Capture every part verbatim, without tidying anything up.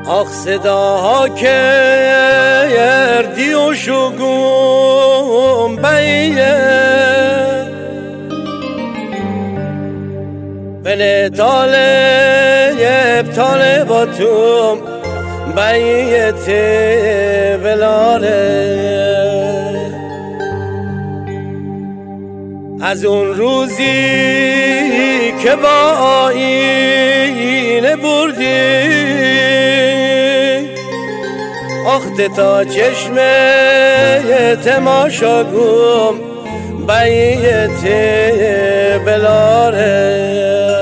آخ صداها که یردی و شگون بیه بله طالب طالباتم بیت بلاله از اون روزی که با آینه بردی آخته تا چشم تماشاگوم بیت بلاره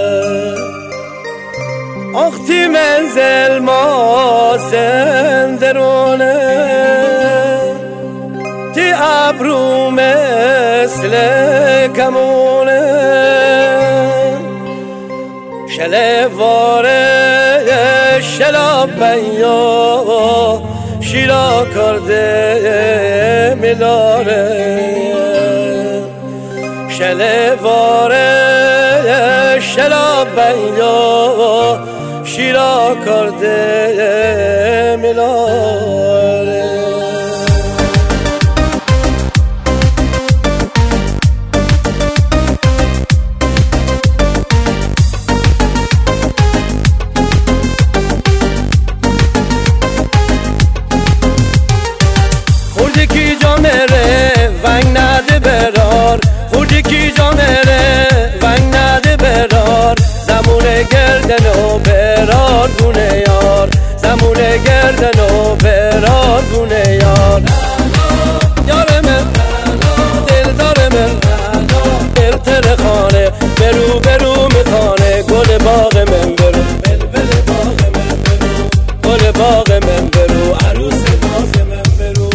آختی منزل ما سندرونه تی ابرو مثل کمونه شلواره شلابیا شیرا کرده ملاره شلواره شلابیا شیرا کرده ملاره خوردی کی جامره ونگ نده برار خوردی کی جامره ونگ نده برار زمون گردن و برار گونه یار زمون گردن و برار گونه یار یار من دل دار من دل تر خانه برو برو میخانه گل باغ من برو بل بل باغ من برو گل باغ من برو عروس ناز من برو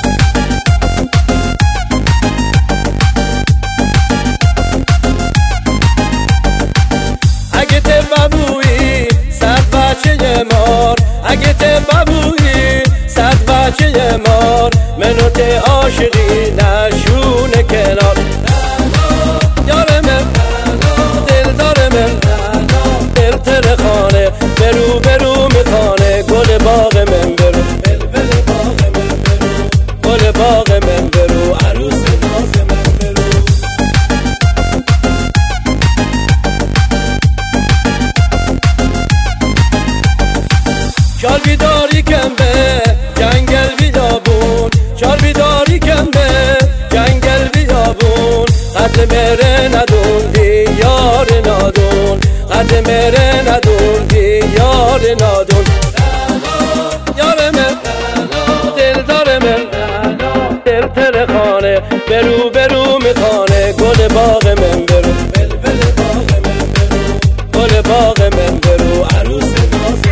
اگه ته بابویی صد بچه مار اگه ته بابویی صد بچه مار منو ته عاشقی نشونه کنار یار من دل دار من دل تر خانه برو برو میخانه گل باغ من برو بل بل باغ من برو گل باغ من برو عروس ناز من برو چال بیداری کن به جنگل بیابون چال بیداری کن به جنگل بیابون قد مره ندون دیار نادون قد مره ندون دیار نادون یار من دل دار من دل تر خانه برو برو میخانه گل باغ من برو بل بل باغ من برو گل باغ من برو عروس ناز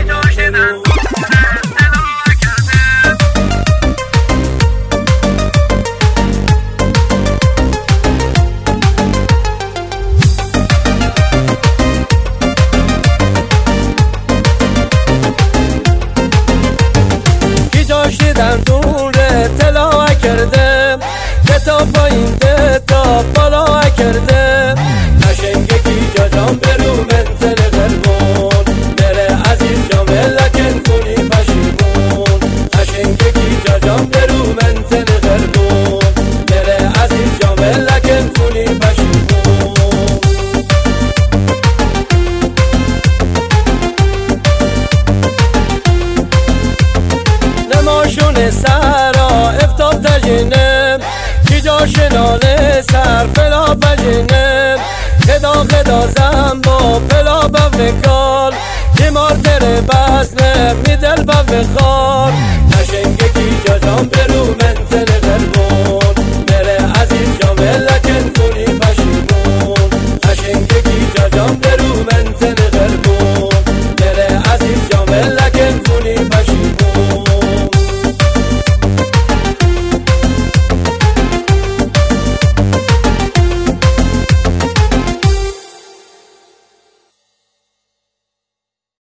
دندون طلا کرده کتاب پایین تا بالا کرده نشنگه کی جاجام برو منتل قلبون بره عزیز جامه لکن کنی پشیمون نشنگه کی جاجام برو منتل قلبون بره عزیز جامه لکن کنی پشیمون نماشون سرا افتاد تجینم کی جاش ناله سر فلا بجینم خدا خدا زنبا فلا بفکال دیمار تره بسنم میدل بفکال